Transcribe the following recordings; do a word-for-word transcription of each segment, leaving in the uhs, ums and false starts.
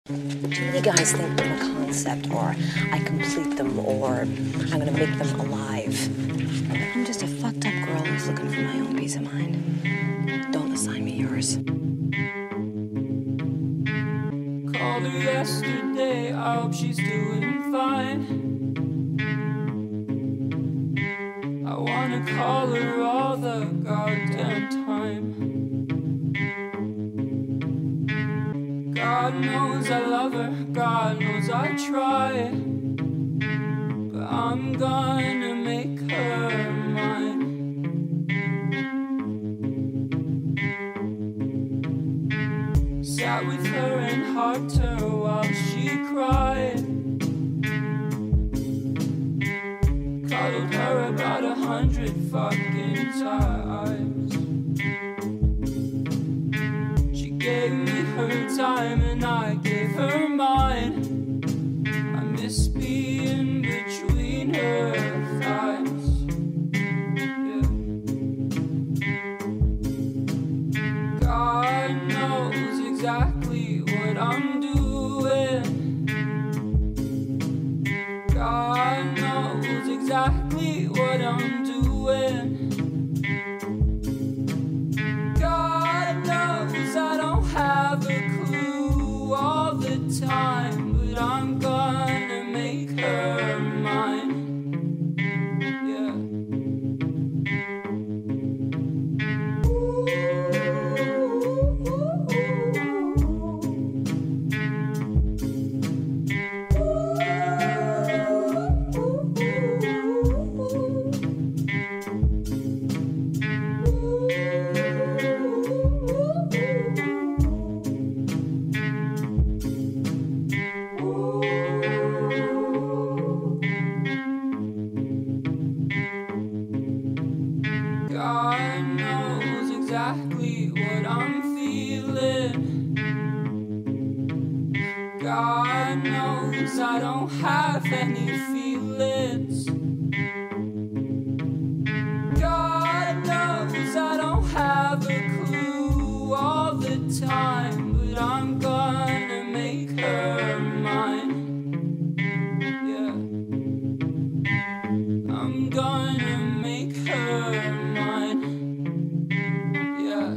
Too many guys think I'm a concept, or I complete them, or I'm gonna make them alive. I'm just a fucked up girl who's looking for my own peace of mind. Don't assign me yours. Called her yesterday, I hope she's doing fine. I wanna call her all the goddamn time. God knows I love her, God knows I try, but I'm gonna make her mine. Sat with her and hugged her while she cried. Cuddled her about a hundred fucking times. She gave me her time and I gave her mine. I miss being between her thighs. Yeah. God knows exactly what I'm doing. God knows exactly what I'm doing. God knows I don't have a clue all the time, but I'm gonna make her mine. Yeah. God knows exactly what I'm feeling. God knows I don't have any feelings. God knows I don't have a clue all the time, but I'm gonna make her mine. Yeah. I'm gonna make her mine. Yeah.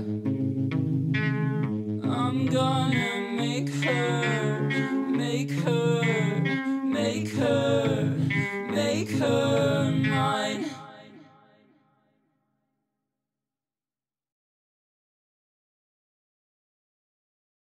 I'm gonna make her, make her, make her, make her mine.